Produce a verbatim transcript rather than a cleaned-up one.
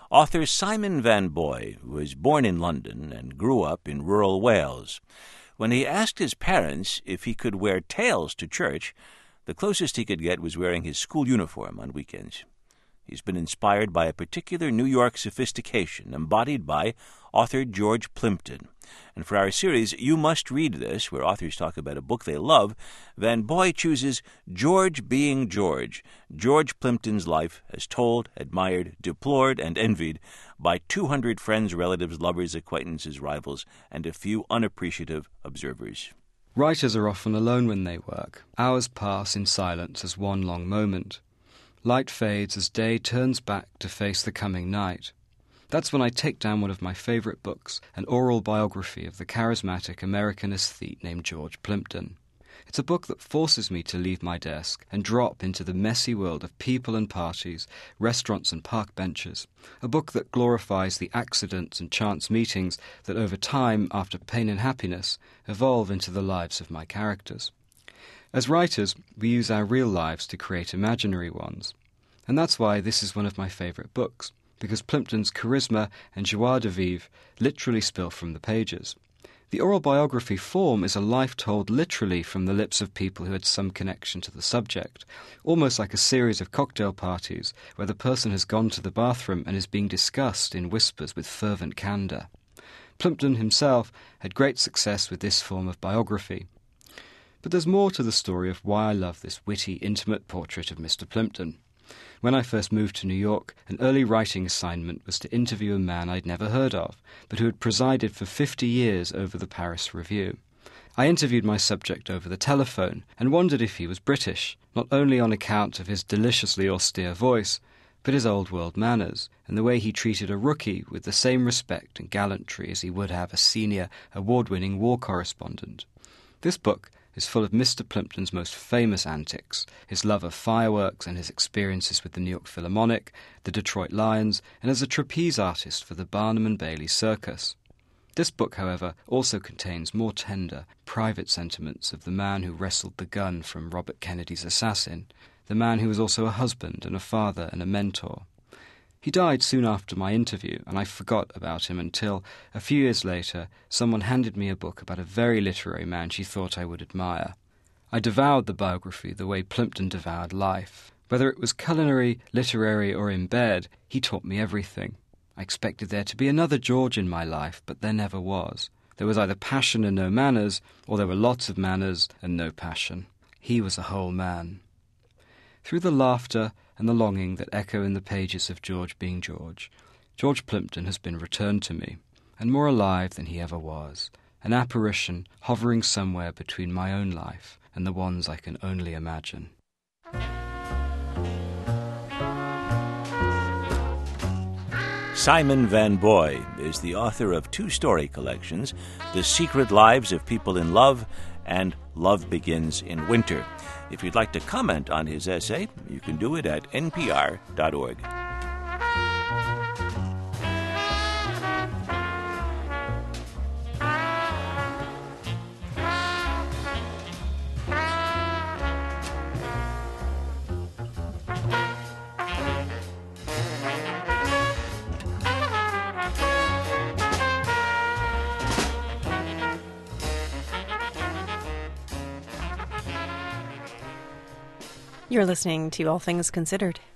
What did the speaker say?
Author Simon Van Boy was born in London and grew up in rural Wales. When he asked his parents if he could wear tails to church, the closest he could get was wearing his school uniform on weekends. He's been inspired by a particular New York sophistication embodied by author George Plimpton. And for our series, You Must Read This, where authors talk about a book they love, Van Boy chooses George Being George, George Plimpton's life as told, admired, deplored, and envied by two hundred friends, relatives, lovers, acquaintances, rivals, and a few unappreciative observers. Writers are often alone when they work. Hours pass in silence as one long moment. Light fades as day turns back to face the coming night. That's when I take down one of my favourite books, an oral biography of the charismatic American aesthete named George Plimpton. It's a book that forces me to leave my desk and drop into the messy world of people and parties, restaurants and park benches. A book that glorifies the accidents and chance meetings that over time, after pain and happiness, evolve into the lives of my characters. As writers, we use our real lives to create imaginary ones. And that's why this is one of my favourite books, because Plimpton's charisma and joie de vivre literally spill from the pages. The oral biography form is a life told literally from the lips of people who had some connection to the subject, almost like a series of cocktail parties where the person has gone to the bathroom and is being discussed in whispers with fervent candour. Plimpton himself had great success with this form of biography. But there's more to the story of why I love this witty, intimate portrait of Mister Plimpton. When I first moved to New York, an early writing assignment was to interview a man I'd never heard of, but who had presided for fifty years over the Paris Review. I interviewed my subject over the telephone and wondered if he was British, not only on account of his deliciously austere voice, but his old-world manners, and the way he treated a rookie with the same respect and gallantry as he would have a senior, award-winning war correspondent. This book is full of Mister Plimpton's most famous antics, his love of fireworks and his experiences with the New York Philharmonic, the Detroit Lions, and as a trapeze artist for the Barnum and Bailey Circus. This book, however, also contains more tender, private sentiments of the man who wrestled the gun from Robert Kennedy's assassin, the man who was also a husband and a father and a mentor. He died soon after my interview, and I forgot about him until, a few years later, someone handed me a book about a very literary man she thought I would admire. I devoured the biography the way Plimpton devoured life. Whether it was culinary, literary, or in bed, he taught me everything. I expected there to be another George in my life, but there never was. There was either passion and no manners, or there were lots of manners and no passion. He was a whole man. Through the laughter and the longing that echo in the pages of George Being George, George Plimpton has been returned to me, and more alive than he ever was, an apparition hovering somewhere between my own life and the ones I can only imagine. Simon Van Boy is the author of two story collections, The Secret Lives of People in Love and Love Begins in Winter. If you'd like to comment on his essay, you can do it at n p r dot org. You're listening to All Things Considered.